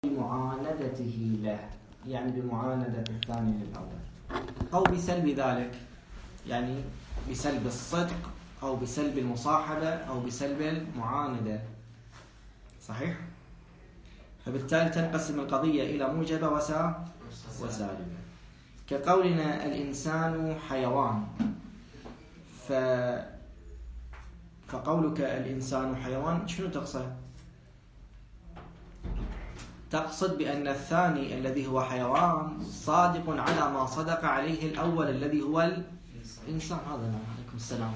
بمعاندته له، يعني بمعاندة الثاني للأول، أو بسلب ذلك، يعني بسلب الصدق أو بسلب المصاحبة أو بسلب المعاندة. صحيح؟ فبالتالي تنقسم القضية إلى موجبة وسالبة. كقولنا الإنسان حيوان، فقولك الإنسان حيوان شنو تقصد؟ تقصد بأن الثاني الذي هو حيوان صادق على ما صدق عليه الأول الذي هو الإنسان. هذا عليكم السلام.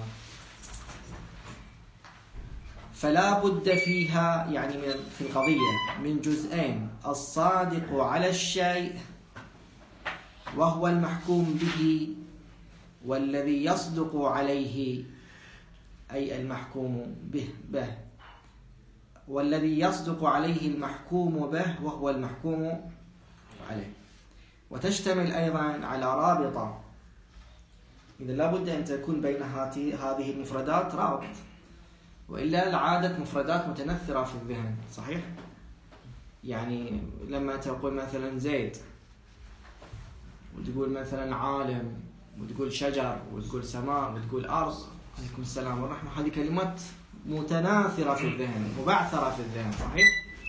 فلا بد فيها، يعني في القضية، من جزئين: الصادق على الشيء وهو المحكوم به، والذي يصدق عليه أي المحكوم به، والذي يصدق عليه المحكوم به وهو المحكوم عليه. وتشتمل أيضا على رابطة، إذا لا بد أن تكون بين هذه المفردات رابط، وإلا العادة مفردات متنثرة في الذهن. صحيح؟ يعني لما تقول مثلا زيد، وتقول مثلا عالم، وتقول شجر، وتقول سماء، وتقول أرض، عليكم السلام والرحمة، هذه كلمات متناثرة في الذهن، مبعثرة في الذهن. صحيح؟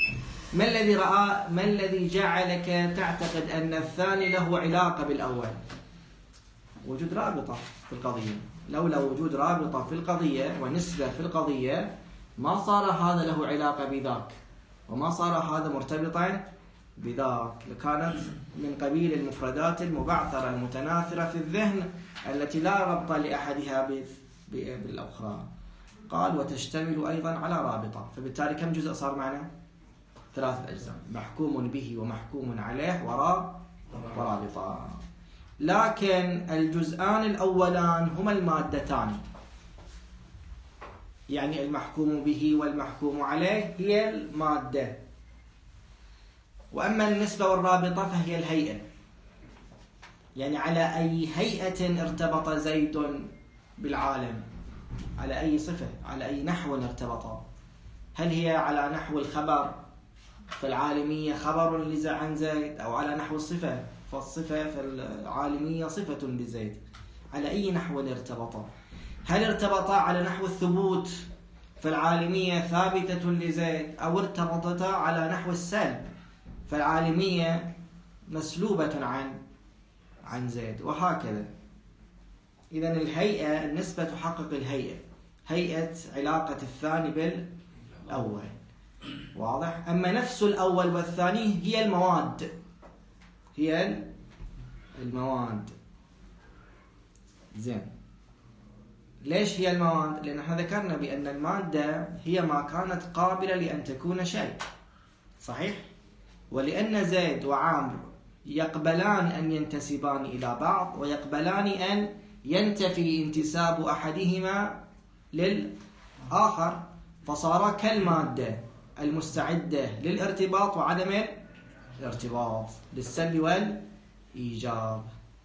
ما الذي جعلك تعتقد أن الثاني له علاقة بالأول؟ وجود رابطة في القضية. لولا وجود رابطة في القضية ونسبة في القضية ما صار هذا له علاقة بذاك، وما صار هذا مرتبطا بذاك، لكانت من قبيل المفردات المبعثرة المتناثرة في الذهن التي لا ربط لأحدها بالأخرى. قال وتشتمل أيضا على رابطة، فبالتالي كم جزء صار معنا؟ 3 أجزاء: محكوم به ومحكوم عليه ورابطة. لكن الجزءان الأولان هما المادتان، يعني المحكوم به والمحكوم عليه هي المادة، وأما النسبة والرابطة فهي الهيئة، يعني على أي هيئة ارتبط زيد بالعالم، على أي صفة، على أي نحو ارتبط. هل هي على نحو الخبر فالعالمية خبر عن زيد، أو على نحو الصفة فالصفة فالعالمية صفة لزيد؟ على أي نحو ارتبط؟ هل ارتبط على نحو الثبوت فالعالمية ثابتة لزيد، أو ارتبطت على نحو السلب فالعالمية مسلوبة عن زيد، وهكذا. إذن الهيئة، النسبة تحقق الهيئة، هيئة علاقة الثاني بالأول. واضح؟ أما نفس الأول والثاني هي المواد، هي المواد. زين، ليش هي المواد؟ لأن احنا ذكرنا بأن المادة هي ما كانت قابلة لأن تكون شيء. صحيح؟ ولأن زيد وعامر يقبلان أن ينتسبان إلى بعض، ويقبلان أن ينتفي انتساب أحدهما للآخر، فصار كالمادة المستعدة للارتباط وعدم الارتباط، للسلب والإيجاب.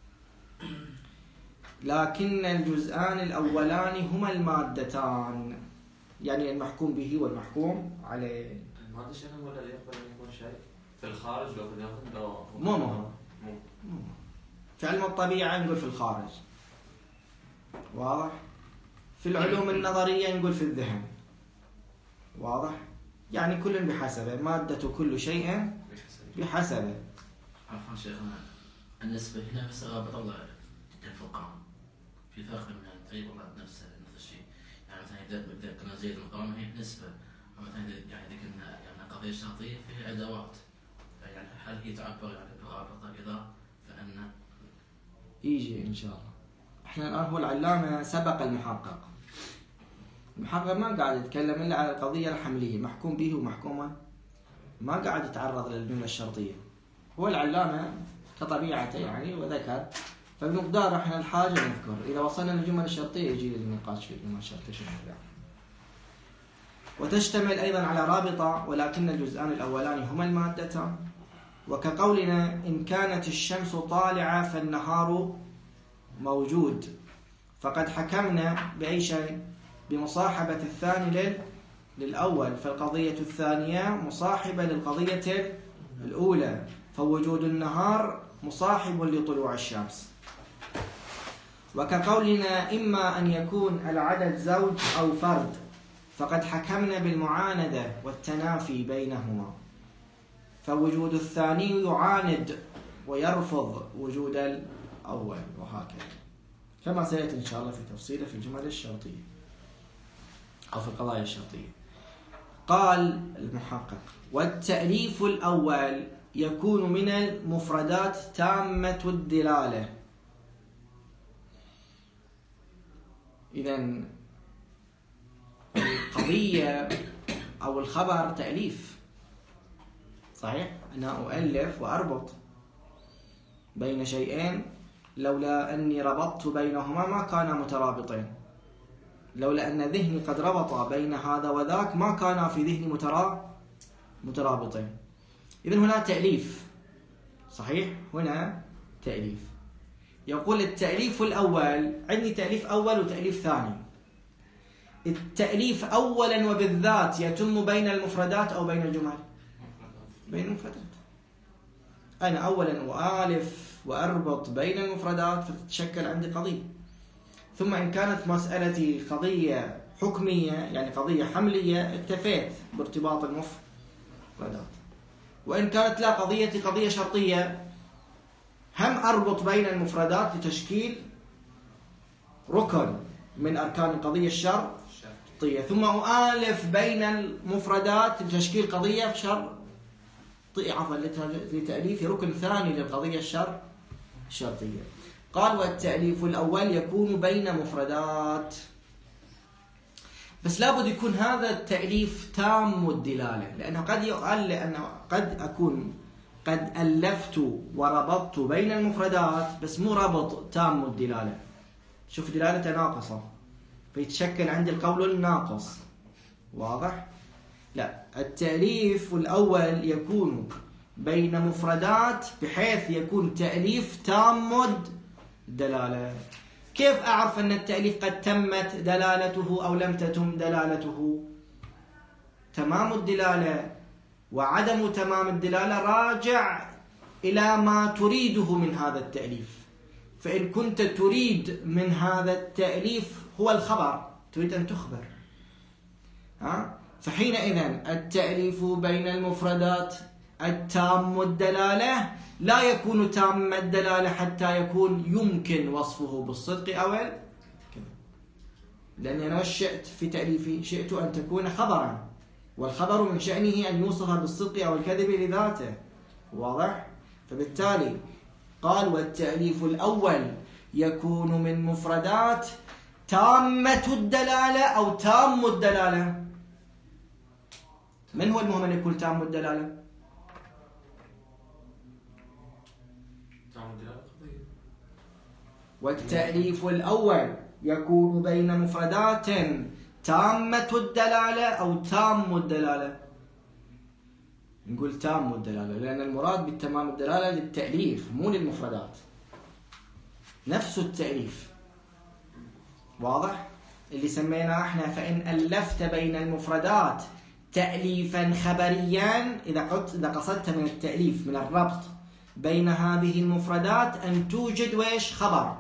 لكن الجزءان الأولان هما المادتان، يعني المحكوم به والمحكوم عليه. المادة شنو هو الذي يقبل أن يكون شيء في الخارج لو في الداخل؟ مو في علم الطبيعة نقول في الخارج، واضح؟ في العلوم النظرية نقول في الذهن، واضح؟ يعني كل بحسبه، مادة كل شيء بحسبه. عفوا شيخنا، النسبة هنا بس رابط الله الفقهاء، في فرق بين الطيب والله نفس الشيء. يعني مثلا إذا كنا زيد المقام هي نسبة، مثلا يعني إذا كنا يعني قضية شرطية فيها أدوات، يعني هل هي تعبر يعني برابطة إذا فأن يجي إن شاء الله. إحنا الآن هو العلامة سبق المحقق ما قاعد يتكلم إلا على القضية الحملية، محكوم به ومحكومة، ما قاعد يتعرض للجملة الشرطية. هو العلامة كطبيعته يعني وذكر، فبمقدار إحنا الحاجة نذكر، إذا وصلنا للجملة الشرطية يجي للنقاش في الجملة الشرطية شنو يعني. وتشتمل أيضا على رابطة، ولكن الجزءان الأولان هما المادتان. وكقولنا إن كانت الشمس طالعة فالنهار موجود، فقد حكمنا بأي شيء؟ بمصاحبة الثاني للأول، فالقضية الثانية مصاحبة للقضية الأولى، فوجود النهار مصاحب لطلوع الشمس. وكقولنا إما أن يكون العدد زوج أو فرد، فقد حكمنا بالمعاندة والتنافي بينهما، فوجود الثاني يعاند ويرفض وجود الأول، وهكذا كما سيأتي إن شاء الله في تفصيله في الجمل الشرطية أو في القضايا الشرطية. قال المحقق: والتأليف الأول يكون من المفردات تامة الدلالة. إذن القضية أو الخبر تأليف، صحيح؟ أنا أؤلف وأربط بين شيئين، لولا أني ربطت بينهما ما كانا مترابطين، لولا أن ذهني قد ربط بين هذا وذاك ما كانا في ذهني مترابطين. إذن هنا تأليف، صحيح؟ هنا تأليف. يقول التأليف الأول، عندي تأليف أول وتأليف ثاني. التأليف أولا وبالذات يتم بين المفردات أو بين الجمل؟ بين المفردات. أنا أولا أؤلف وأربط بين المفردات فتتشكل عندي قضية، ثم إن كانت مسألتي قضية حكمية يعني قضية حملية اكتفيت بارتباط المفردات، وإن كانت لا قضيتي قضية شرطية هم أربط بين المفردات لتشكيل ركن من أركان القضية الشرطية، ثم أؤلف بين المفردات لتشكيل قضية لتأليف ركن ثاني للقضية الشرطية. قال: والتأليف الأول يكون بين مفردات، بس لابد يكون هذا التأليف تام الدلالة، لأنه قد يقال لأنه قد أكون قد ألفت وربطت بين المفردات بس مو ربط تام الدلالة، شوف دلالته ناقصة فيتشكل عندي القول الناقص، واضح؟ لا، التأليف الأول يكون بين مفردات بحيث يكون تأليف تام الدلالة. كيف أعرف أن التأليف قد تمت دلالته أو لم تتم دلالته؟ تمام الدلالة وعدم تمام الدلالة راجع إلى ما تريده من هذا التأليف. فإن كنت تريد من هذا التأليف هو الخبر، تريد أن تخبر، فحينئذ التأليف بين المفردات التام الدلالة لا يكون تام الدلالة حتى يكون يمكن وصفه بالصدق أو الكذب، لأني أنا شئت في تأليفي شئت أن تكون خبرا، والخبر من شأنه أن يوصف بالصدق أو الكذب لذاته، واضح؟ فبالتالي قال: والتأليف الأول يكون من مفردات تامة الدلالة أو تام الدلالة. من هو المهم أن يكون تام الدلالة؟ والتأليف الأول يكون بين مفردات تامة الدلالة أو تام الدلالة. نقول تام الدلالة لأن المراد بالتمام الدلالة للتأليف مو للمفردات، نفس التأليف، واضح؟ اللي سميناه احنا فإن ألفت بين المفردات تأليفا خبريا، إذا قصدت من التأليف من الربط بين هذه المفردات أن توجد ويش خبر،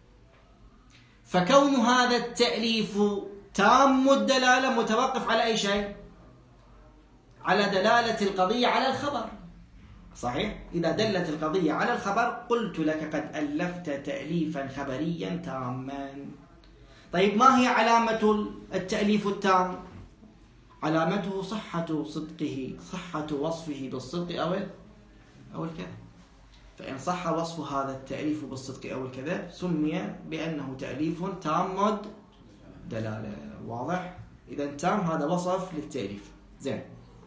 فكون هذا التأليف تام الدلالة متوقف على أي شيء؟ على دلالة القضية على الخبر، صحيح؟ إذا دلت القضية على الخبر قلت لك قد ألفت تأليفا خبريا تاما. طيب ما هي علامة التأليف التام؟ علامته صحة صدقه، صحة وصفه بالصدق أو الكذب. فإن صح وصف هذا التأليف بالصدق أو الكذب سمي بأنه تأليف تام الدلالة، واضح؟ إذا تام هذا وصف للتأليف. زين.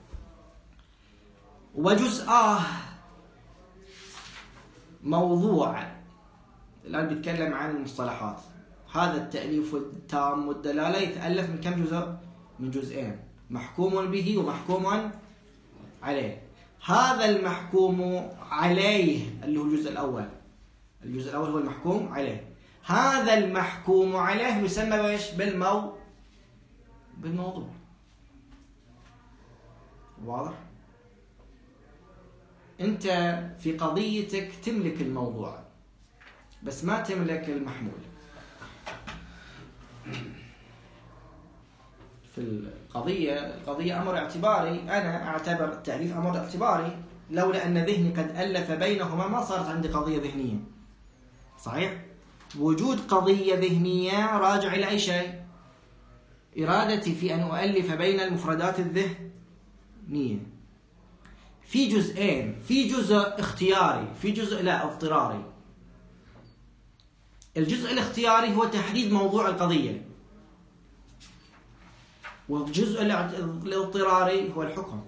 وجزءاه موضوع، الآن بيتكلم عن المصطلحات. هذا التأليف التام الدلالة يتألف من كم جزء؟ من جزئين، محكوم به ومحكوم عليه. هذا المحكوم عليه اللي هو الجزء الأول، الجزء الأول هو المحكوم عليه. هذا المحكوم عليه يسمى ايش؟ بالموضوع، واضح؟ أنت في قضيتك تملك الموضوع بس ما تملك المحمول. في القضية أمر اعتباري، أنا أعتبر التأليف أمر اعتباري، لولا أن ذهني قد ألف بينهما ما صارت عندي قضية ذهنية. صحيح؟ وجود قضية ذهنية راجع إلى أي شيء؟ إرادتي في أن أؤلف بين المفردات الذهنية. في جزئين، في جزء اختياري، في جزء لا اضطراري. الجزء الاختياري هو تحديد موضوع القضية، والجزء الاضطراري هو الحكم.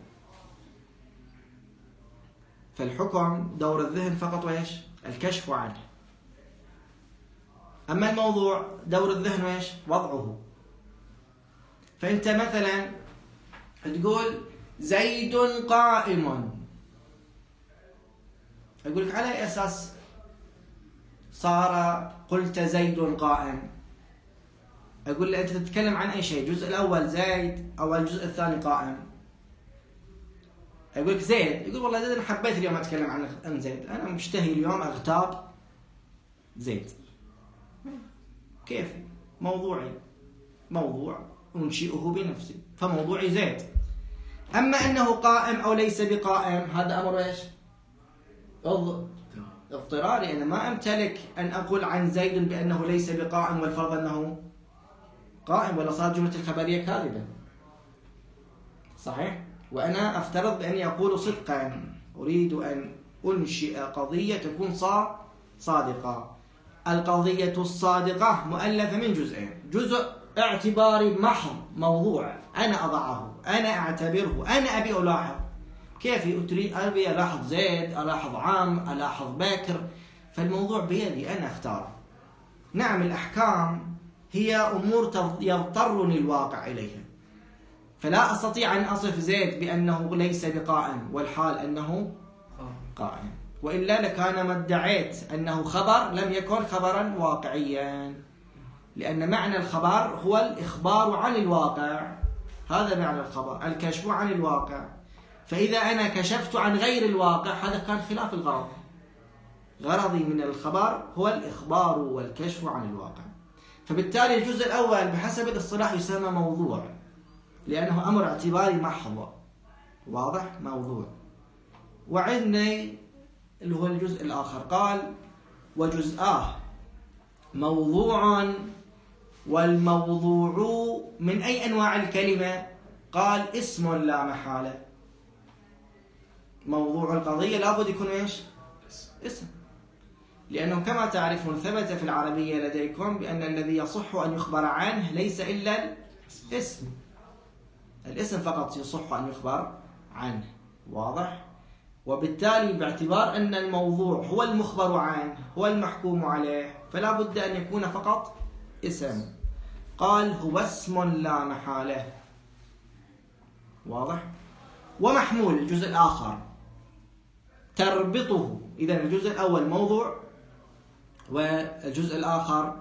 فالحكم دور الذهن فقط وإيش؟ الكشف عنه. أما الموضوع دور الذهن وإيش؟ وضعه. فأنت مثلا تقول زيد قائم، أقول لك على أي أساس صار قلت زيد قائم؟ أقول لك أنت تتكلم عن أي شيء، الجزء الأول زيد أو الجزء الثاني قائم؟ أقول لك زيد، يقول والله زيد أنا حبيت اليوم أتكلم عن زيد، أنا مشتهي اليوم أغتاب زيد. كيف؟ موضوعي، موضوع أنشئه بنفسي، فموضوعي زيد. أما أنه قائم أو ليس بقائم هذا أمر إيش؟ اضطراري. أنا ما أمتلك أن أقول عن زيد بأنه ليس بقائم والفرض أنه قائم، ولا صارت جملة الخبرية كاذبة. صحيح؟ وأنا أفترض بأني أقول صدقا، أريد أن أنشئ قضية تكون صادقة. القضية الصادقة مؤلفة من جزئين، جزء اعتباري محض، موضوع أنا أضعه، أنا أعتبره، أنا أبي ألاحظ. كيف أبي ألاحظ زيد، ألاحظ عام، ألاحظ باكر؟ فالموضوع بيدي أنا أختاره. نعم الأحكام هي أمور يضطرني الواقع إليها، فلا أستطيع أن أصف زيد بأنه ليس بقائم والحال أنه قائم، وإلا لكان ما ادعيت أنه خبر لم يكن خبرا واقعيا، لأن معنى الخبر هو الإخبار عن الواقع. هذا معنى الخبر، الكشف عن الواقع. فإذا أنا كشفت عن غير الواقع هذا كان خلاف الغرض. غرضي من الخبر هو الإخبار والكشف عن الواقع. فبالتالي الجزء الأول بحسب الاصطلاح يسمى موضوع، لأنه أمر اعتباري محض. واضح؟ موضوع. وعندي اللي هو الجزء الآخر، قال وجزءاه موضوع، والموضوع من أي أنواع الكلمة؟ قال اسم لا محالة. موضوع القضية لابد يكون إيش؟ اسم. لأنه كما تعرفون ثبت في العربية لديكم بأن الذي يصح أن يخبر عنه ليس إلا الاسم. الاسم فقط يصح أن يخبر عنه. واضح؟ وبالتالي باعتبار أن الموضوع هو المخبر عنه، هو المحكوم عليه، فلا بد أن يكون فقط اسم. قال هو اسم لا محالة. واضح؟ ومحمول الجزء الآخر تربطه. إذا الجزء الأول موضوع، والجزء الآخر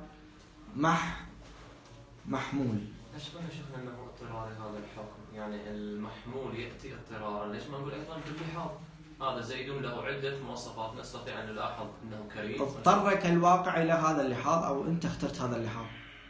محمول. ليش قلنا شيخنا أنه اضطراري هذا الحكم؟ يعني المحمول يأتي اضطرارا، ليش ما نقول أيضا باللحاظ؟ هذا زيد له عدة مواصفات نستطيع أن نلاحظ أنه كريم. اضطرك الواقع إلى هذا اللحاظ أو أنت اخترت هذا اللحاظ؟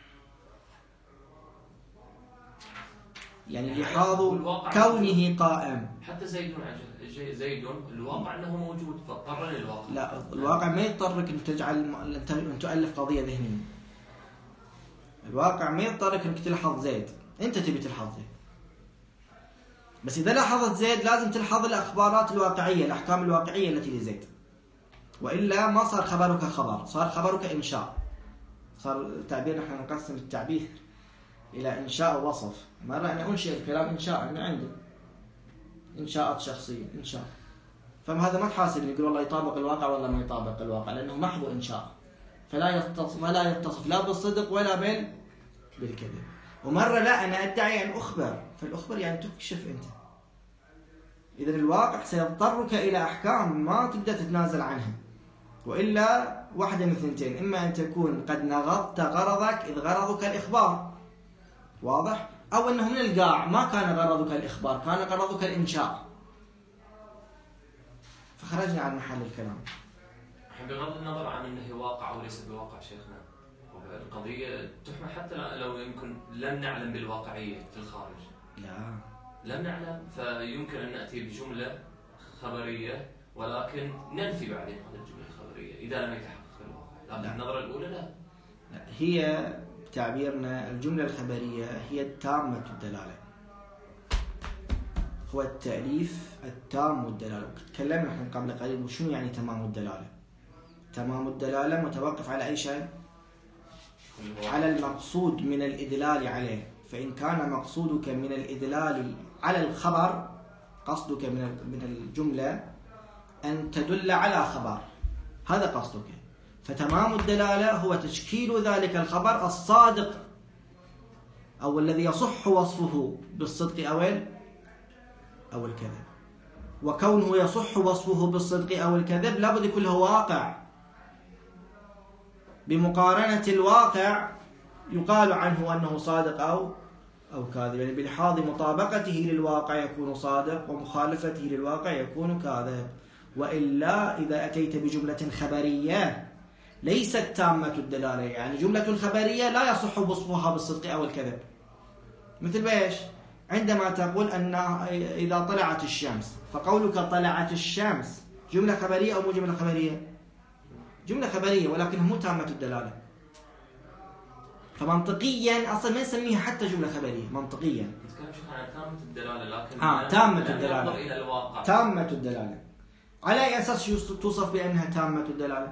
يعني لحاظ كونه قائم. حتى زيد الواقع أنه موجود، فاضطرني الواقع. لا، الواقع ما يضطرك أن تجعل أن تؤلف قضية ذهنية. الواقع ما يضطرك أنك تلحظ زيد، أنت تبي تلحظ زيد. بس إذا لاحظت زيد لازم تلحظ الأخبارات الواقعية، الأحكام الواقعية التي لزيد، وإلا ما صار خبرك خبر، صار خبرك إنشاء. صار التعبير، نحن نقسم التعبير إلى إنشاء ووصف. مرة أنا أنشئ الكلام إنشاء، أنا عندي إنشاءات شخصية، إنشاء. فهذا ما تحاسبني يقول والله يطابق الواقع ولا ما يطابق الواقع، لأنه محض إنشاء، فلا يتصف لا بالصدق ولا بالكذب. ومرة لا، أنا أدعي أن أخبر، فالأخبر يعني تكشف أنت. إذن الواقع سيضطرك إلى أحكام ما تقدر تتنازل عنها، وإلا واحدة من ثنتين، إما أن تكون قد نغضت غرضك إذ غرضك الإخبار، واضح؟ أو أنه من القاع ما كان غرضك الإخبار، كان غرضك الإنشاء. فخرجنا عن محل الكلام. بغض النظر عن انه هي واقع او ليس بواقع شيخنا، القضيه تحمل حتى لو يمكن لم نعلم بالواقعيه في الخارج. لم نعلم، فيمكن ان ناتي بجمله خبريه ولكن ننفي بعدين هذه الجمله الخبريه اذا لم يتحقق الواقع، لكن النظره الاولى لا. هي بتعبيرنا الجمله الخبريه هي التامه الدلاله، هو التأليف التام الدلاله. تكلمنا احنا قبل قليل وشنو يعني تمام الدلاله. تمام الدلاله متوقف على اي شيء؟ على المقصود من الادلال عليه. فإن كان مقصودك من الإدلال على الخبر، قصدك من الجملة أن تدل على خبر، هذا قصدك، فتمام الدلالة هو تشكيل ذلك الخبر الصادق أو الذي يصح وصفه بالصدق أو الكذب. وكونه يصح وصفه بالصدق أو الكذب لابد يكون له واقع، بمقارنة الواقع يقال عنه أنه صادق أو كاذب، يعني بلحاظ مطابقته للواقع يكون صادق ومخالفته للواقع يكون كاذب. وإلا إذا أتيت بجملة خبرية ليست تامة الدلالة، يعني جملة خبرية لا يصح وصفها بالصدق أو الكذب. مثل بإيش؟ عندما تقول أن إذا طلعت الشمس، فقولك طلعت الشمس جملة خبرية أو مو جملة خبرية؟ جملة خبرية ولكن مو تامة الدلالة. فمنطقيا اصلا ما نسميها حتى جمله خبريه منطقيا. نتكلم عن تامه الدلاله، لكن تامه الدلاله الى الواقع. تامه الدلاله على اي اساس توصف بانها تامه الدلاله؟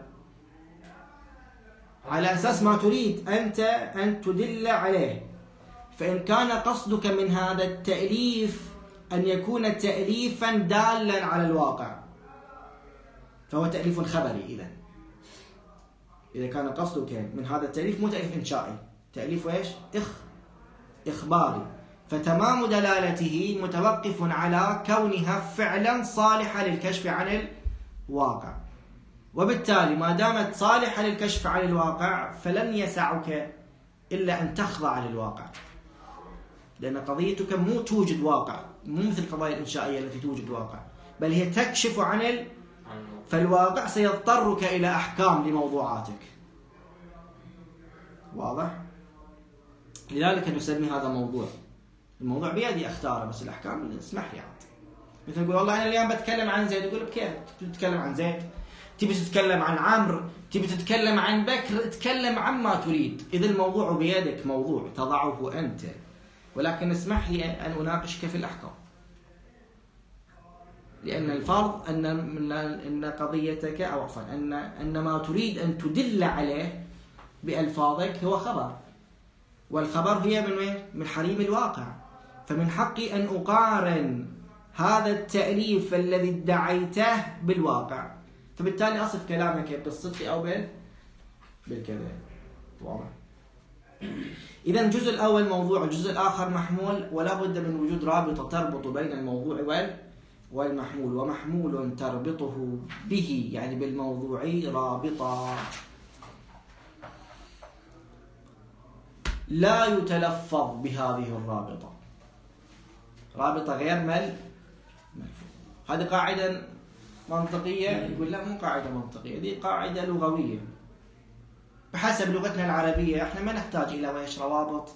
على اساس ما تريد انت ان تدل عليه. فان كان قصدك من هذا التاليف ان يكون تاليفا دالا على الواقع فهو تاليف خبري. اذا كان قصدك من هذا التاليف مو تاليف انشائي، تأليف ايش؟ إخباري. فتمام دلالته متوقف على كونها فعلا صالحة للكشف عن الواقع. وبالتالي ما دامت صالحة للكشف عن الواقع فلن يسعك إلا أن تخضع للواقع، لأن قضيتك مو توجد واقع، مو مثل القضايا الإنشائية التي توجد واقع، بل هي تكشف عن فالواقع سيضطرك إلى أحكام لموضوعاتك. واضح؟ لذلك نسمي هذا موضوع. الموضوع بيدي اختاره، بس الاحكام اسمح لي عاد. مثل يقول والله انا اليوم بتكلم عن زيد، يقول بكيف تتكلم عن زيد؟ تبي تتكلم عن عمرو، تبي تتكلم عن بكر، اتكلم عما تريد. اذا الموضوع بيدك، موضوع تضعه انت، ولكن اسمح لي ان اناقشك في الاحكام، لان الفرض ان قضيتك او عفوا ان ما تريد ان تدل عليه بألفاظك هو خبر، والخبر هي من وين؟ من حريم الواقع. فمن حقي أن أقارن هذا التأليف الذي ادعيته بالواقع، فبالتالي أصف كلامك بالصدق أو بالكذب. واضح؟ إذا الجزء الأول موضوع، الجزء الآخر محمول، ولا بد من وجود رابطة تربط بين الموضوع والمحمول. ومحمول تربطه به يعني بالموضوع رابطة لا يتلفظ بهذه الرابطة، رابطة غير ملفوظة. هذه قاعدة منطقية، يقول لا مو قاعدة منطقية، دي قاعدة لغوية. بحسب لغتنا العربية احنا ما نحتاج إلى ايش؟ روابط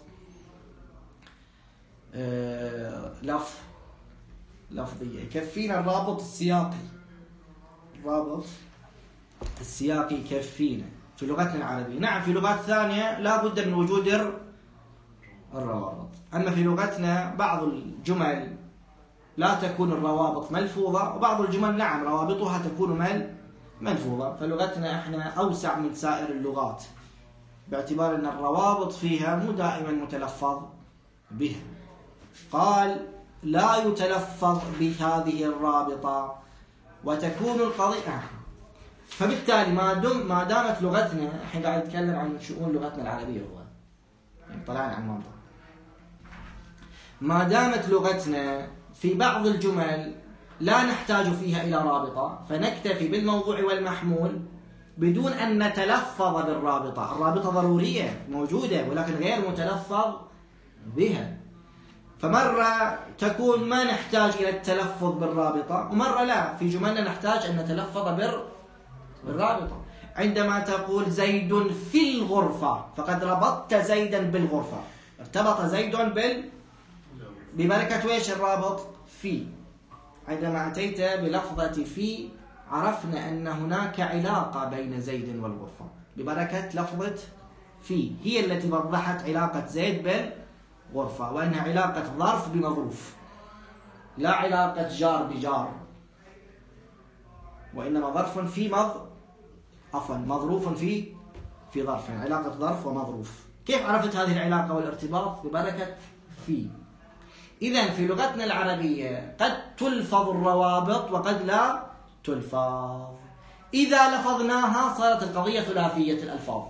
لفظية، يكفينا الرابط السياقي. الرابط السياقي يكفينا في لغتنا العربية. نعم في لغات ثانية لا بد من وجود الروابط، أما في لغتنا بعض الجمل لا تكون الروابط ملفوظة، وبعض الجمل نعم روابطها تكون ملفوظة. فلغتنا احنا أوسع من سائر اللغات باعتبار أن الروابط فيها مو دائما متلفظ بها. قال لا يتلفظ بهذه الرابطة وتكون القضية. فبالتالي ما دامت لغتنا، احنا قاعد نتكلم عن شؤون لغتنا العربية، هو يعني طلعنا عن منطق. ما دامت لغتنا في بعض الجمل لا نحتاج فيها إلى رابطة، فنكتفي بالموضوع والمحمول بدون أن نتلفظ بالرابطة. الرابطة ضرورية موجودة ولكن غير متلفظ بها. فمرة تكون ما نحتاج إلى التلفظ بالرابطة، ومرة لا، في جملنا نحتاج أن نتلفظ بالرابطة. عندما تقول زيد في الغرفة فقد ربطت زيدا بالغرفة، ارتبط زيد ببركة ويش الرابط؟ في. عندما أتيت بلفظة في عرفنا أن هناك علاقة بين زيد والغرفة ببركة لفظة في، هي التي وضحت علاقة زيد بالغرفة، وأنها علاقة ظرف بمظروف، لا علاقة جار بجار، وإنما ظرف في مظروف في ظرف، يعني علاقة ظرف ومظروف. كيف عرفت هذه العلاقة والارتباط؟ ببركة في. إذن في لغتنا العربية قد تلفظ الروابط وقد لا تلفظ. إذا لفظناها صارت القضية ثلاثية الألفاظ،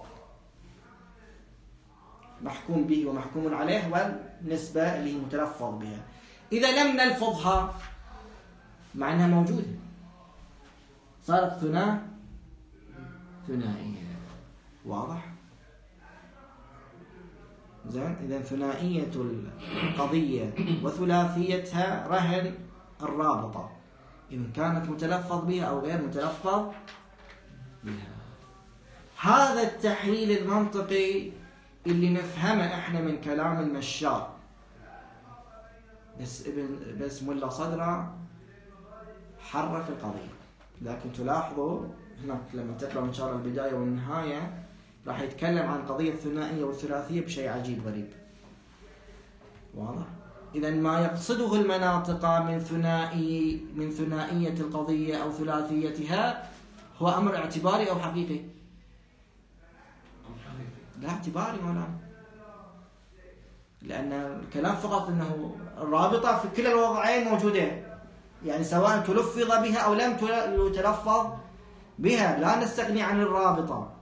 محكوم به ومحكوم عليه والنسبة اللي هي متلفظ بها. إذا لم نلفظها مع أنها موجودة صارت ثنائية. واضح؟ زين. إذا ثنائية القضية وثلاثيتها رهن الرابطة، إن كانت متلفظ بها أو غير متلفظ بها. هذا التحليل المنطقي اللي نفهمه احنا من كلام المشاء، بس ملا صدرة حرف القضية. لكن تلاحظوا هناك لما تقرأ إن شاء الله البداية والنهاية راح يتكلم عن قضية الثنائية والثلاثية بشيء عجيب غريب. واضح؟ إذا ما يقصده المناطق من ثنائية القضية أو ثلاثيتها هو أمر اعتباري أو حقيقي؟ لا اعتباري مولانا، لأن الكلام فقط أنه الرابطة في كلا الوضعين موجودة، يعني سواء تلفظ بها أو لم يتلفظ بها لا نستغني عن الرابطة.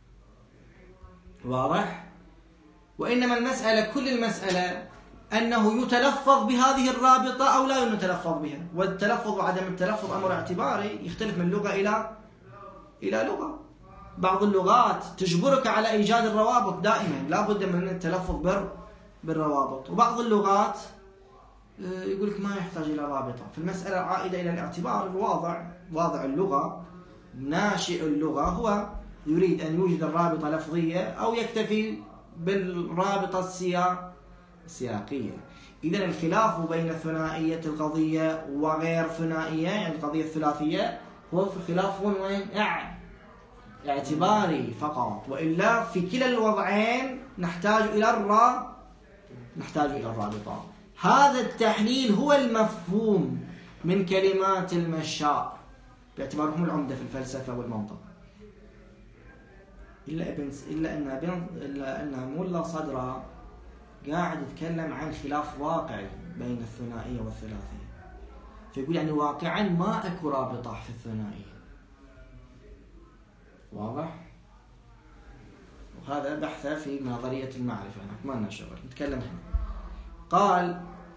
واضح؟ وإنما المسألة كل المسألة أنه يتلفظ بهذه الرابطة أو لا يتلفظ بها، والتلفظ وعدم التلفظ أمر اعتباري يختلف من لغة إلى لغة. بعض اللغات تجبرك على إيجاد الروابط دائما، لا بد من التلفظ بالروابط، وبعض اللغات يقول لك ما يحتاج إلى رابطة. في المسألة عائدة إلى الاعتبار واضع اللغة، ناشئ اللغة هو يريد أن يوجد الرابطة لفظية أو يكتفي بالرابطة السياقية. إذن الخلاف بين ثنائية القضية وغير ثنائية، يعني القضية الثلاثية، هو في خلاف وين؟ اعتباري فقط، وإلا في كلا الوضعين نحتاج إلى الرابطة. هذا التحليل هو المفهوم من كلمات المشاء باعتبارهم العمدة في الفلسفة والمنطق، إلا أن ملا صدرة قاعد يتكلم عن خلاف واقعي بين الثنائية والثلاثية، فيقول يعني واقعا ما أكو رابطة في الثنائية. واضح؟ وهذا بحثه في نظرية المعرفة، ما لنا شغل نتكلم هنا. قال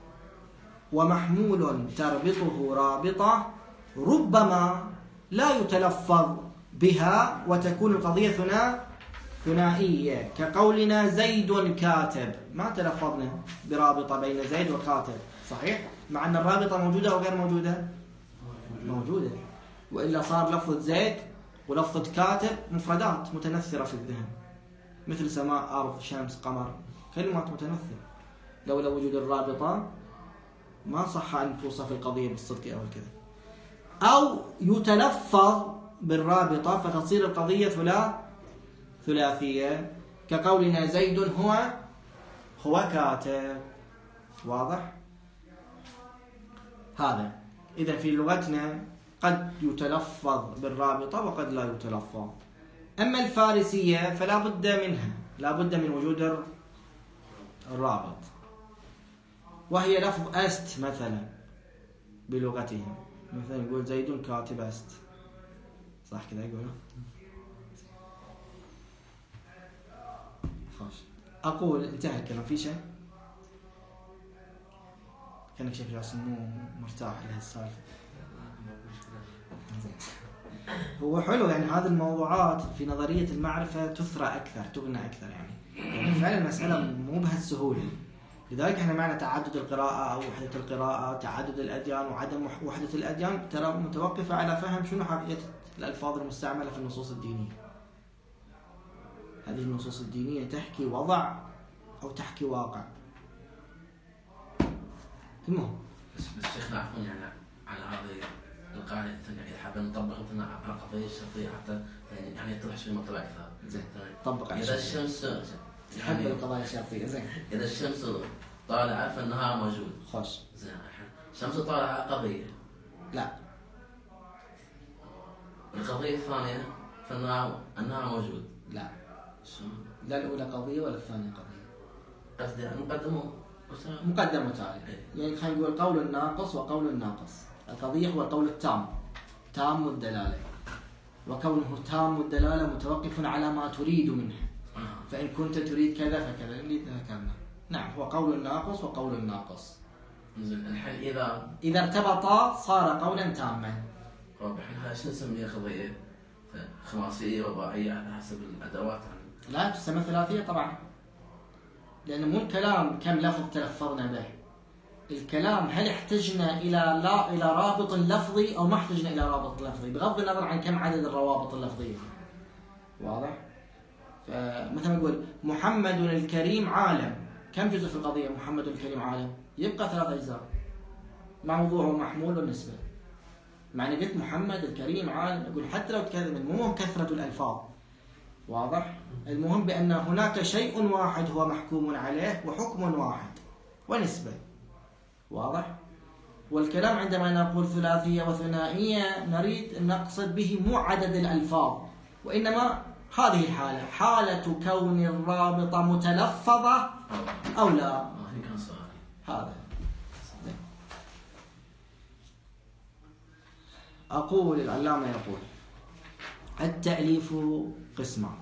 ومحمول تربطه رابطة ربما لا يتلفظ بها وتكون القضية ثنائية، كقولنا زيد كاتب، ما تلفظنا برابطة بين زيد وكاتب، صحيح؟ مع أن الرابطة موجودة أو غير موجودة؟ موجودة، وإلا صار لفظة زيد ولفظة كاتب مفردات متنثرة في الذهن، مثل سماء، أرض، شمس، قمر، كلمات متنثرة. لولا وجود الرابطة ما صح أن توصف القضية بالصدق أو الكذب. أو يتلفظ بالرابطة فتصير القضية ثلاثية، كقولنا زيد هو كاتب. واضح؟ هذا إذا في لغتنا قد يتلفظ بالرابطة وقد لا يتلفظ. أما الفارسية فلا بد منها، لا بد من وجود الرابط، وهي لفظ أست مثلا بلغتهم، مثلا يقول زيد كاتب أست، صح كذا يقولوا؟ أقول انتهى الكلام، في شيء؟ كأنك شايف جاسم مو مرتاح لهالسالفة. هو حلو يعني هذه الموضوعات في نظرية المعرفة تثرى أكثر، تغنى أكثر، يعني فعلا المسألة مو بهالسهولة، لذلك احنا معنى تعدد القراءة أو وحدة القراءة، تعدد الأديان وعدم وحدة الأديان، ترى متوقفة على فهم شنو حقيقة الألفاظ المستعملة في النصوص الدينية. هذه النصوص الدينية تحكي وضع أو تحكي واقع. المهم بس شيخنا عفوا يعني على هذه القاعدة يعني حابين نطبق مثلا على القضية الشرطية حتى يعني يتضح شيء مطلع أكثر. زين طبق على إذا الشمس تحب القضايا الشرطية. زين إذا الشمس طالعة فالنهار موجود. خوش. زين الشمس طالعة قضية. لا. القضية الثانية فالنهار موجود. لا. لا الأولى قضية ولا الثانية قضية. مقدم وتالي. يعني خلينا نقول قول الناقص وقول الناقص. القضية هو القول التام، تام الدلالة، وكونه تام الدلالة متوقف على ما تريد منه. فإن كنت تريد كذا فكذا اللي ذكرنا. نعم هو قول الناقص وقول الناقص. الحين إذا ارتبطا صار قولا تاما. الحين هذا شو نسميه قضية؟ خماسية رباعية على حسب الأدوات. لا تسمى ثلاثية طبعا، لأن مو الكلام كم لفظ تلفظنا به. الكلام هل احتجنا إلى رابط لفظي أو ما احتجنا إلى رابط لفظي، بغض النظر عن كم عدد الروابط اللفظية. واضح؟ فمثلا نقول محمد الكريم عالم، كم جزء في القضية محمد الكريم عالم؟ يبقى 3 أجزاء، موضوع ومحمول والنسبة. معنى قلت محمد الكريم عالم، أقول حتى لو تكلم المهم كثرة الألفاظ. واضح؟ المهم بأن هناك شيء واحد هو محكوم عليه وحكم واحد ونسبة. واضح؟ والكلام عندما نقول ثلاثية وثنائية نريد أن نقصد به مو عدد الألفاظ، وإنما هذه الحالة، حالة كون الرابطة متلفظة أو لا. هذا أقول العلامة يقول التأليف قسمان.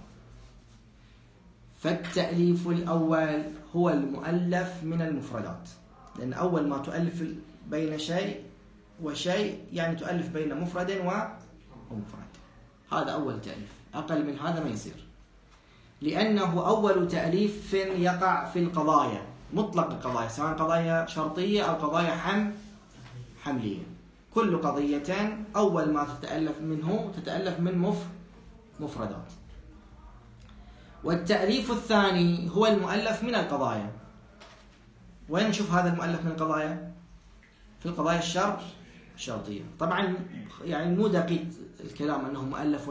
فالتأليف الأول هو المؤلف من المفردات، لأن أول ما تؤلف بين شيء وشيء يعني تؤلف بين مفرد ومفرد. هذا أول تأليف، أقل من هذا ما يصير، لأنه أول تأليف يقع في القضايا، مطلق القضايا، سواء قضايا شرطية أو قضايا حملية. كل قضية أول ما تتألف منه تتألف من مفردات. والتأليف الثاني هو المؤلف من القضايا. وين نشوف هذا المؤلف من القضايا؟ في القضايا الشرطية. طبعا يعني مو دقيق الكلام أنه مؤلف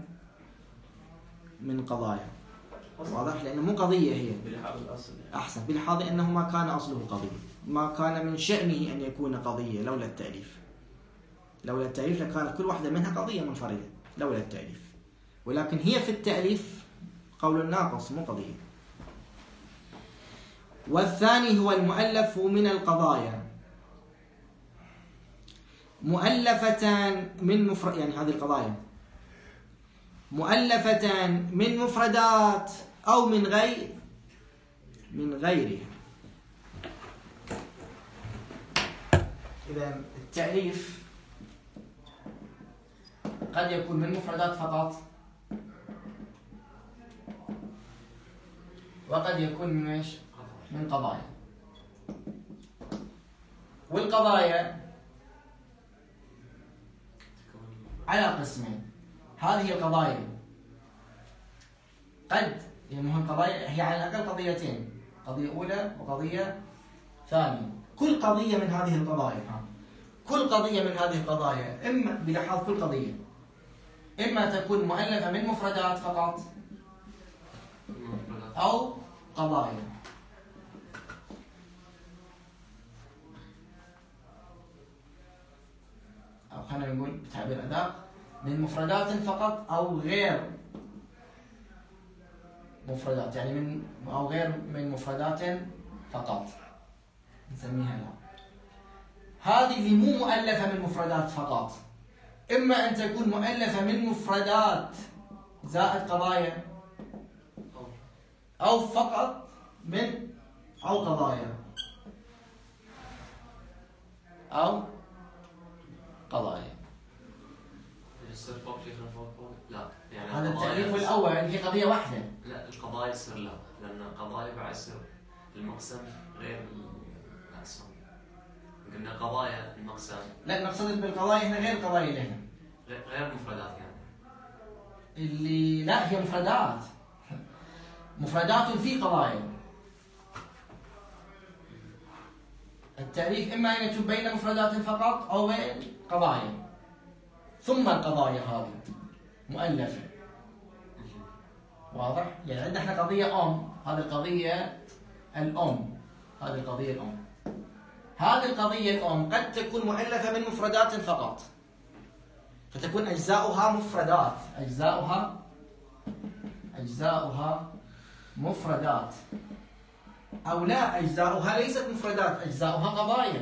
من قضايا، واضح؟ لأنه مو قضية هي بلحاظ الأصل. أحسن، بلحاظ أنه ما كان أصله قضية، ما كان من شأنه أن يكون قضية لولا التأليف. لولا التأليف لكانت كل واحدة منها قضية منفردة لولا التأليف، ولكن هي في التأليف قول الناقص مو قضية. والثاني هو المؤلف من القضايا، مؤلفتان من مفرد، يعني هذه القضايا مؤلفتان من مفردات أو من غيرها. إذا التأليف قد يكون من مفردات فقط، وقد يكون من قضايا. والقضايا على قسمين. هذه القضايا قد المهم قضايا هي على الأقل قضيتين، قضية أولى وقضية ثانية. كل قضية من هذه القضايا إما بلحاظ كل قضية إما تكون مؤلفة من مفردات فقط أو قضايا. أو خلينا نقول بتعبير أدق من مفردات فقط أو غير مفردات، يعني أو غير من مفردات فقط نسميها لا. هذه اللي مو مؤلفة من مفردات فقط، إما أن تكون مؤلفة من مفردات زائد قضايا، أو فقط من أو قضايا أو قضايا. لا يعني هذا التعريف الأول، هي قضية واحدة. لا القضايا يصير لا، لأن القضايا بعد يصير المقسم غير الأقسام. قلنا قضايا المقسم. لا نقصد بالقضايا هنا غير قضايا اللي هنا. غير مفردات يعني. اللي لا هي مفردات. مفردات في قضايا. التأليف إما أن يكون بين مفردات فقط أو بين قضايا. ثم القضايا هذه مؤلفة. واضح؟ يعني عندنا احنا قضية هذه القضية الأم. هذه القضية الأم. هذه القضية الأم قد تكون مؤلفة من مفردات فقط. فتكون أجزاؤها مفردات. أجزاؤها مفردات. أو لا أجزاؤها ليست مفردات، أجزاؤها قضايا.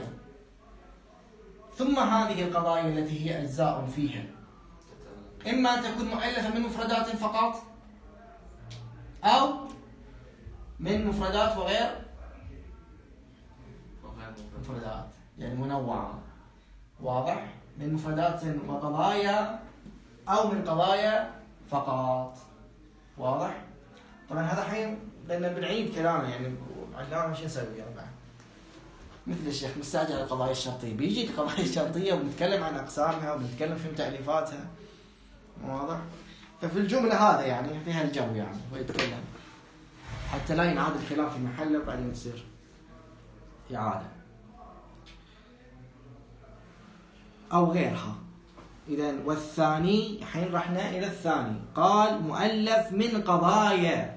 ثم هذه القضايا التي هي أجزاء فيها إما أن تكون مؤلفة من مفردات فقط أو من مفردات وغير مفردات، يعني منوعة. واضح؟ من مفردات وقضايا أو من قضايا فقط. واضح؟ طبعا هذا حين لأن بنعيد كلامه يعني علامة شو نسوي يعني بعد؟ مثل الشيخ مستعجل على القضايا الشرطية، بيجي القضايا الشرطية وبنتكلم عن أقسامها وبنتكلم في تأليفاتها. واضح؟ ففي الجملة هذا يعني فيها الجو يعني ويتكلم حتى لا ينعاد الخلاف في محله وبعدين تصير إعادة أو غيرها. إذن والثاني حين رحنا إلى الثاني قال مؤلف من قضايا.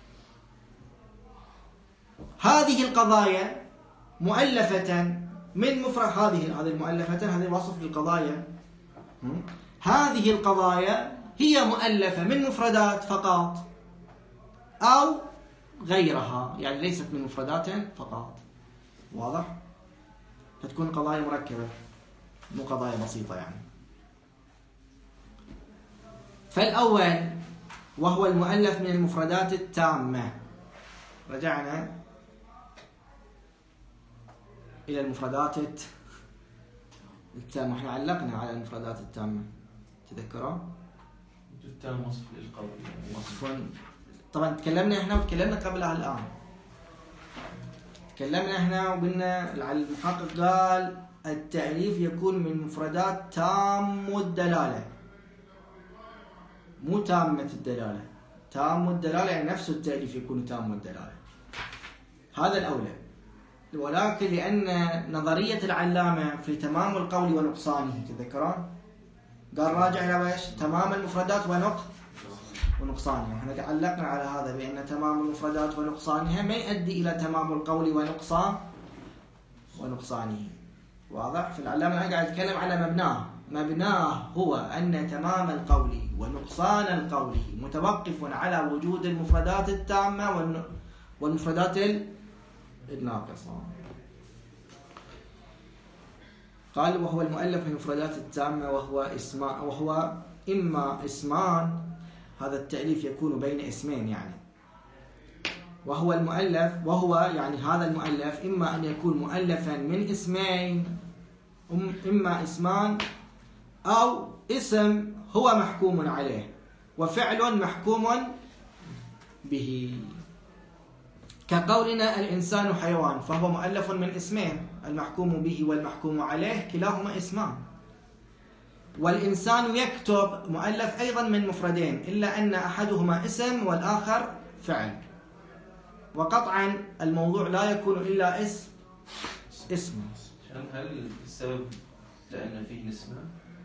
هذه القضايا مؤلفة من مفرد. هذه المؤلفة هذه وصف للقضايا. هذه القضايا هي مؤلفة من مفردات فقط أو غيرها، يعني ليست من مفردات فقط. واضح؟ فتكون قضايا مركبة مو قضايا بسيطة يعني. فالأول وهو المؤلف من المفردات التامة. رجعنا إلى المفردات التامة. احنا علقنا على المفردات التامة تذكروا؟ التام وصف للقضية. وصف. طبعا تكلمنا احنا وتكلمنا قبلها الآن. تكلمنا احنا وقلنا المحقق قال التأليف يكون من مفردات تام الدلالة مو تامة الدلالة. تام الدلالة يعني نفس التأليف يكون تام الدلالة. هذا الأولى. ولكن لأن نظرية العلامة في تمام القول ونقصانه تذكرون؟ قال راجع إلى ايش؟ تمام المفردات ونقصانها. احنا علقنا على هذا بأن تمام المفردات ونقصانها ما يؤدي إلى تمام القول ونقصانه. واضح؟ في العلامة أنا قاعد أتكلم على مبناه هو أن تمام القول ونقصان القول متوقف على وجود المفردات التامة والمفردات الناقصة. قال وهو المؤلف من المفردات التامة وهو إما اسمان. هذا التأليف يكون بين اسمين يعني. وهو المؤلف يعني هذا المؤلف إما أن يكون مؤلفا من اسمين، إما اسمان أو اسم هو محكوم عليه وفعل محكوم به. كقولنا الإنسان حيوان فهو مؤلف من اسمين، المحكوم به والمحكوم عليه كلاهما اسمان. والإنسان يكتب مؤلف أيضا من مفردين إلا أن أحدهما اسم والآخر فعل. وقطعا الموضوع لا يكون إلا اسم. هل السبب لأن فيه نسبة؟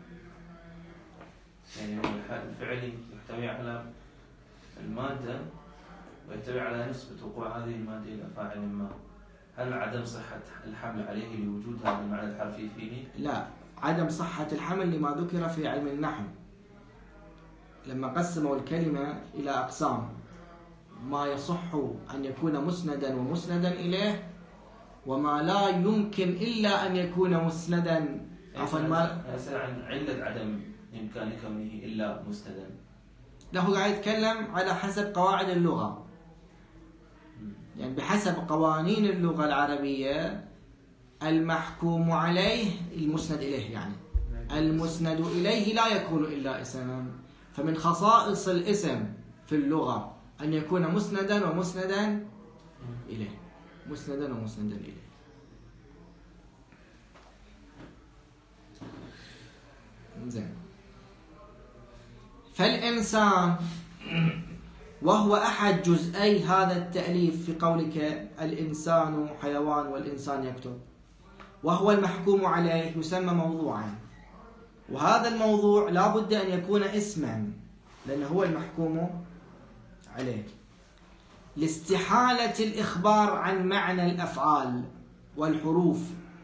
يعني الفعل يحتوي على المادة ويحتوي على نسبة وقوع هذه المادة إلى فاعل ما. هل عدم صحة الحمل عليه لوجود هذا المعنى الحرفي فيه؟ لا، عدم صحة الحمل لما ذكر في علم النحو لما قسموا الكلمة إلى أقسام: ما يصح أن يكون مسندا ومسندا إليه، وما لا يمكن إلا أن يكون مسندا. أسأل عن علة عدم إمكان كونه إلا مسندا. له قاعد يتكلم على حسب قواعد اللغة، يعني بحسب قوانين اللغة العربية المحكوم عليه المسند إليه، يعني المسند إليه لا يكون إلا اسما. فمن خصائص الاسم في اللغة أن يكون مسندا ومسندا إليه. مسندا ومسندا إليه. زين. فالإنسان وهو أحد جزئي هذا التأليف في قولك الإنسان حيوان والإنسان يكتب، وهو المحكوم عليه، يسمى موضوعا. وهذا الموضوع لا بد أن يكون اسما لأنه هو المحكوم عليه، لاستحالة الإخبار عن معنى الأفعال والحروف.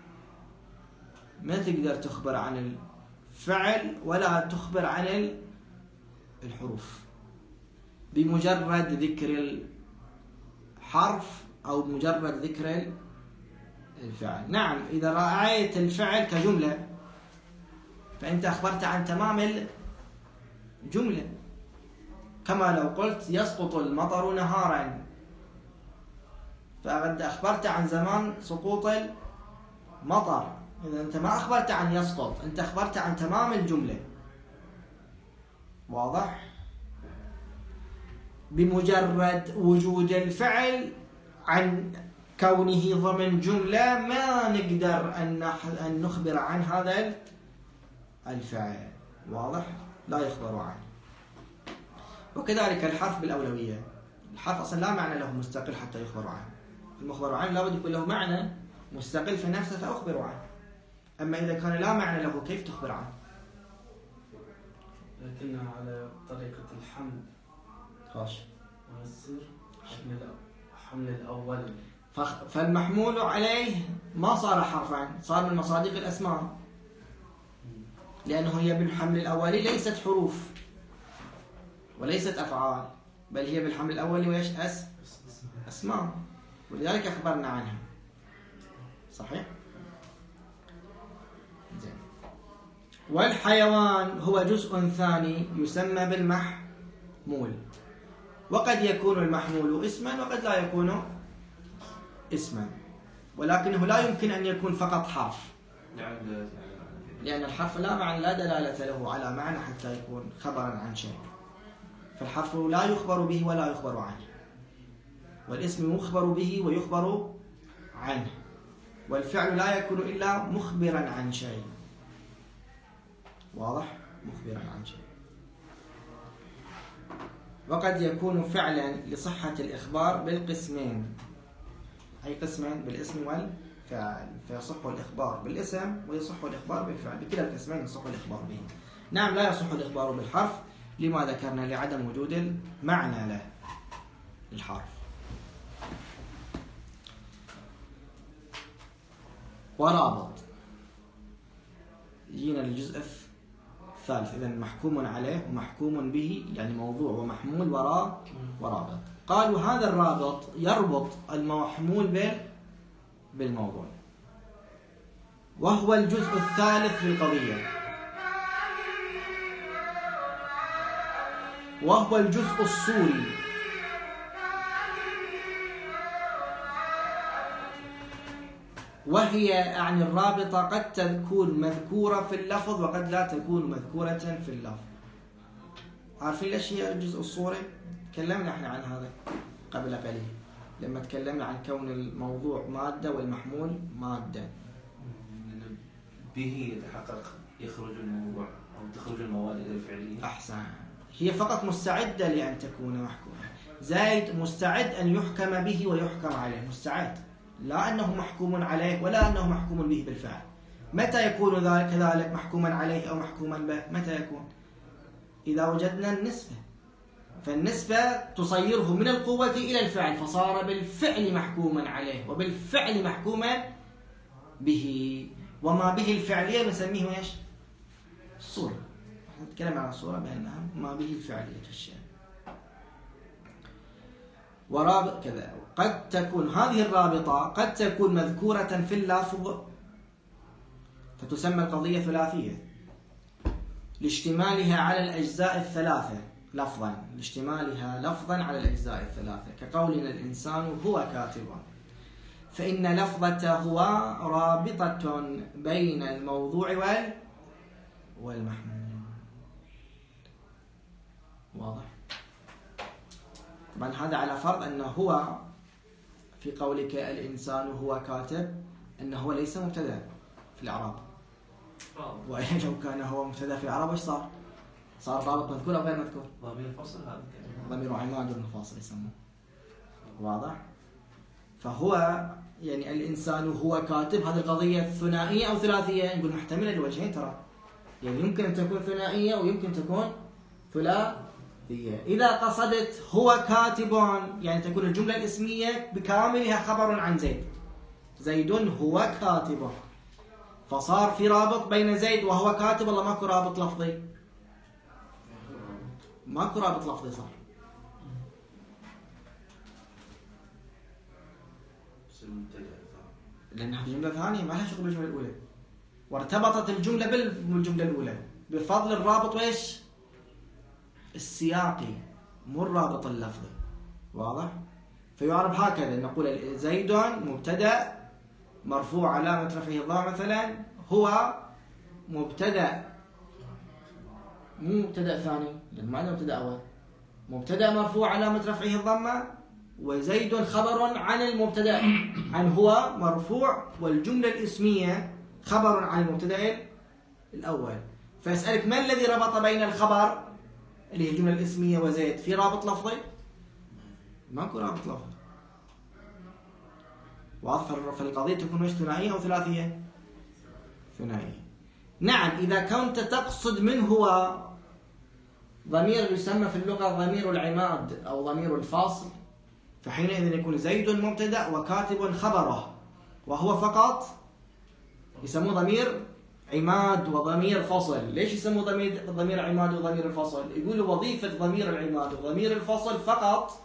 ما تقدر تخبر عن الفعل ولا تخبر عن الحروف بمجرد ذكر الحرف أو مجرد ذكر الفعل. نعم، إذا رأيت الفعل كجملة فأنت أخبرت عن تمام الجملة، كما لو قلت يسقط المطر نهارا، فأنت أخبرت عن زمان سقوط المطر. إذا أنت ما أخبرت عن يسقط، أنت أخبرت عن تمام الجملة. واضح؟ بمجرد وجود الفعل عن كونه ضمن جملة ما نقدر أن نخبر عن هذا الفعل. واضح؟ لا يخبر عنه. وكذلك الحرف بالأولوية، الحرف أصلا لا معنى له مستقل حتى يخبر عنه. المخبر عنه لابد يكون له معنى مستقل في نفسه فأخبر عنه. أما إذا كان لا معنى له كيف تخبر عنه؟ لكنها على طريقة الحمل. خاش. ويصير حمل الأول. فالمحمول عليه ما صار حرفا، صار من مصادق الأسماء، لأنه هي بالحمل الأولي ليست حروف وليست أفعال، بل هي بالحمل الأولي ويش أسماء، ولذلك أخبرنا عنها. صحيح؟ زين. والحيوان هو جزء ثاني يسمى بالمحمول، وقد يكون المحمول اسما وقد لا يكون اسما، ولكنه لا يمكن أن يكون فقط حرف، لأن الحرف لا دلالة له على معنى حتى يكون خبرا عن شيء. فالحرف لا يخبر به ولا يخبر عنه، والاسم يخبر به ويخبر عنه، والفعل لا يكون إلا مخبرا عن شيء. واضح؟ مخبرا عن شيء. وقد يكون فعلا لصحة الإخبار بالقسمين، أي قسمين، بالاسم والفعل، فيصح الإخبار بالاسم ويصح الإخبار بالفعل. بكلا القسمين يصح الإخبار به. نعم، لا يصح الإخبار بالحرف لما ذكرنا، لعدم وجود المعنى له للحرف. ورابط، جينا للجزء الثالث. إذن محكوم عليه ومحكوم به، يعني موضوع ومحمول ورابط. قالوا هذا الرابط يربط المحمول بالموضوع، وهو الجزء الثالث في القضية، وهو الجزء الصوري، وهي يعني الرابطة قد تكون مذكورة في اللفظ وقد لا تكون مذكورة في اللفظ. عارفين ليش هي الجزء الصوري؟ تكلمنا احنا عن هذا قبل قليل لما تكلمنا عن كون الموضوع مادة والمحمول مادة. به يتحقق يخرج الموضوع أو تخرج المواد الفعلية. أحسن. هي فقط مستعدة لأن تكون محكومة. زايد مستعد أن يحكم به ويحكم عليه، مستعد، لا أنه محكوم عليه ولا أنه محكوم به بالفعل. متى يكون ذلك كذلك محكوما عليه أو محكوما به؟ متى يكون؟ إذا وجدنا النسبة، فالنسبة تصيره من القوة إلى الفعل، فصار بالفعل محكوما عليه وبالفعل محكوما به. وما به الفعلية نسميه ايش؟ الصورة. نتكلم عن الصورة بأنها ما به الفعلية الشيء. ورابط كذا، قد تكون هذه الرابطة قد تكون مذكورة في اللفظ فتسمى القضية ثلاثية لاشتمالها على الأجزاء الثلاثة لفظا، لاشتمالها لفظا على الأجزاء الثلاثة، كقولنا الإنسان هو كاتب، فإن لفظة هو رابطة بين الموضوع والمحمول. واضح؟ طبعا هذا على فرض أنه هو في قولك الإنسان هو كاتب أنه ليس مبتدأ في الإعراب، وإن لو كان هو مبتدأ في الإعراب إيش صار؟ صار رابط مذكور أو غير مذكور؟ ضمير الفصل هذا ضمير عماد المفاصل يسموه. واضح؟ فهو يعني الإنسان هو كاتب، هذه القضية ثنائية أو ثلاثية؟ نقول محتملة لوجهين ترى، يعني يمكن أن تكون ثنائية ويمكن تكون ثلاثية. إذا قصدت هو كاتب يعني تكون الجملة الاسمية بكاملها خبر عن زيد، زيد هو كاتب، فصار في رابط بين زيد وهو كاتب، ولا ماكو رابط لفظي؟ ماكو رابط لفظي صار. لأنها جملة ثانية ما لها شغل بالجملة الأولى، وارتبطت الجملة بالجملة الأولى بفضل الرابط وإيش؟ السياقي مو الرابط اللفظي. واضح؟ فيعرف هكذا، نقول زيد مبتدأ مرفوع علامة رفعه الضمة مثلا، هو مبتدأ مو مبتدأ ثاني لأن ما عنده مبتدأ أول، مبتدأ مرفوع علامة رفعه الضمة، وزيد خبر عن المبتدأ عن هو مرفوع، والجملة الاسمية خبر عن المبتدأ الأول. فيسألك ما الذي ربط بين الخبر اللي هي الجملة الاسمية وزيد؟ في رابط لفظي؟ ماكو رابط لفظي. واضح؟ فالقضية تكون مش ثنائية أو ثلاثية؟ ثنائية. نعم، إذا كنت تقصد من هو ضمير يسمى في اللغة ضمير العماد أو ضمير الفاصل، فحينئذ يكون زيد مبتدأ وكاتب خبره، وهو فقط يسموه ضمير عماد وضمير فصل. ليش يسموه ضمير عماد وضمير الفصل؟ يقولوا وظيفة ضمير العماد وضمير الفصل فقط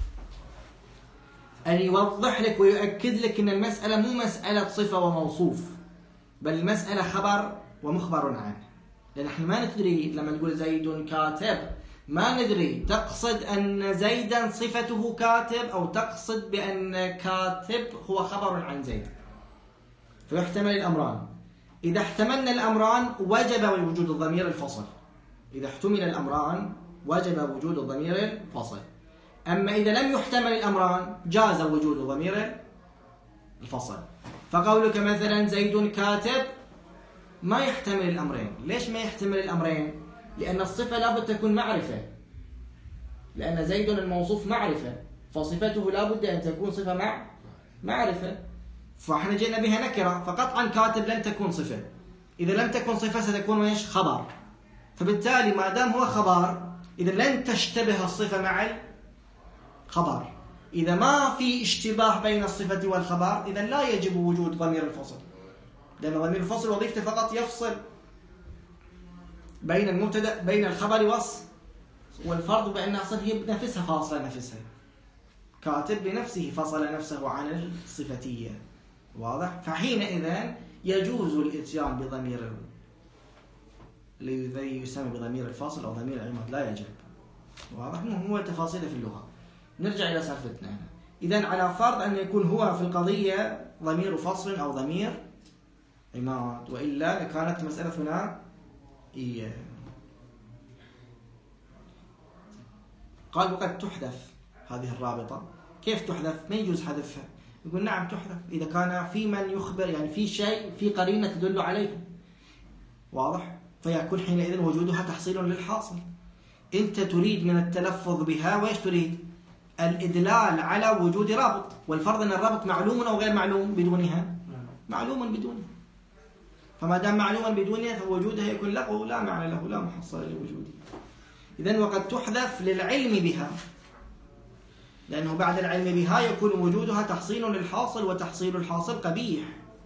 أن يوضح لك ويؤكد لك أن المسألة مو مسألة صفة وموصوف، بل المسألة خبر ومخبر عنه. لأن احنا ما ندري لما نقول زيد كاتب، ما ندري تقصد أن زيدا صفته كاتب أو تقصد بأن كاتب هو خبر عن زيد، فيحتمل الأمران. إذا احتملنا الأمران وجب وجود الضمير الفصل، إذا احتمل الأمران وجب وجود الضمير الفصل. أما إذا لم يحتمل الأمران جاز وجود ضمير الفصل. فقولك مثلا زيد كاتب ما يحتمل الأمرين. ليش ما يحتمل الأمرين؟ لأن الصفة لابد تكون معرفة، لأن زيد الموصوف معرفة، فصفته لابد أن تكون صفة معرفة، فاحنا جئنا بها نكرة، فقطعا كاتب لن تكون صفة. إذا لم تكن صفة ستكون ايش؟ خبر. فبالتالي ما دام هو خبر إذا لن تشتبه الصفة مع الخبر. إذا ما في اشتباه بين الصفة والخبر إذا لا يجب وجود ضمير الفصل، لأن ضمير الفصل وظيفته فقط يفصل بين المبتدأ بين الخبر والفرض بأن أصلا هي بنفسها فاصلة نفسها. كاتب بنفسه فصل نفسه عن الصفتية. واضح؟ فحينئذ يجوز الاتيان بضمير الذي يسمى بضمير الفاصل أو ضمير العماد، لا يجب. واضح؟ هو التفاصيل في اللغة. نرجع إلى سالفتنا هنا. إذن على فرض أن يكون هو في القضية ضمير فصل أو ضمير عماد، وإلا كانت مسألة ثنائية. قال وقد تحذف هذه الرابطة. كيف تحذف؟ ما يجوز حذفها. يقول نعم تحذف إذا كان في من يخبر، يعني في شيء في قرينة تدل عليه. واضح؟ فيكون حينئذ وجودها تحصيل للحاصل. أنت تريد من التلفظ بها وإيش تريد؟ الإدلال على وجود رابط، والفرض أن الرابط معلوم أو غير معلوم بدونها؟ معلوم بدونها. فما دام معلوما بدونها فوجودها يكون لغو لا معنى له، لا محصل لوجوده. إذن وقد تحذف للعلم بها، لأنه بعد العلم بها يكون وجودها تحصيل للحاصل، وتحصيل الحاصل قبيح.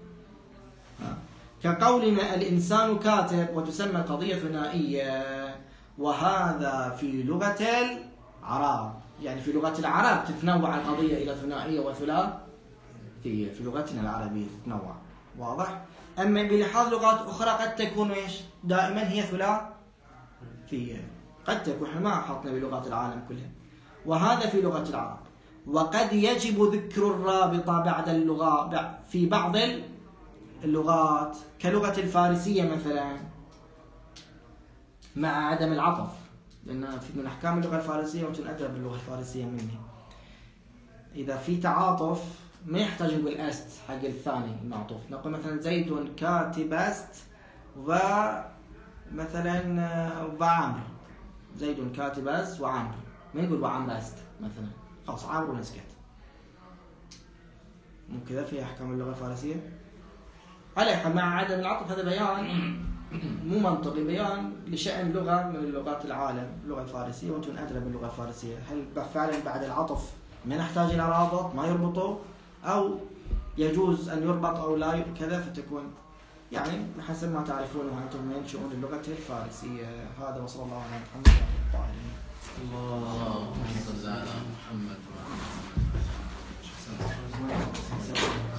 كقولنا الإنسان كاتب، وتسمى القضية ثنائية، وهذا في لغة العرب، يعني في لغة العرب تتنوع القضية إلى ثنائية وثلاثية، في لغتنا العربية تتنوع. واضح؟ أما بلحاظ لغات أخرى قد تكون إيش؟ دائما هي ثلاثية، قد تكون، احنا ما حطنا بلغات العالم كلها. وهذا في لغة العرب. وقد يجب ذكر الرابطة بعد اللغة في بعض اللغات، كلغة الفارسية مثلا، مع عدم العطف، لأن من أحكام اللغة الفارسية وتنأدب باللغة الفارسية مني إذا في تعاطف ما يحتاج نقول است حق الثاني المعطوف، نقول مثلا زيد كاتب است ومثلا وعمر، زيد كاتب است وعمر، ما نقول وعمر است مثلا، خلاص عمرو ونسكت. مو كذا في احكام اللغه الفارسيه. على حال مع عدم العطف هذا بيان مو منطقي، بيان لشأن لغه من لغات العالم، اللغه الفارسيه، وانتم ادرى باللغه الفارسيه، هل فعلا بعد العطف ما نحتاج الى رابط ما يربطه، او يجوز ان يربط او لا كذا، فتكون يعني حسب ما تعرفونه انتم من شؤون اللغه الفارسيه. هذا وصلى الله على محمد وعلى اله اللهم صل على محمد وعلى آله وصحبه.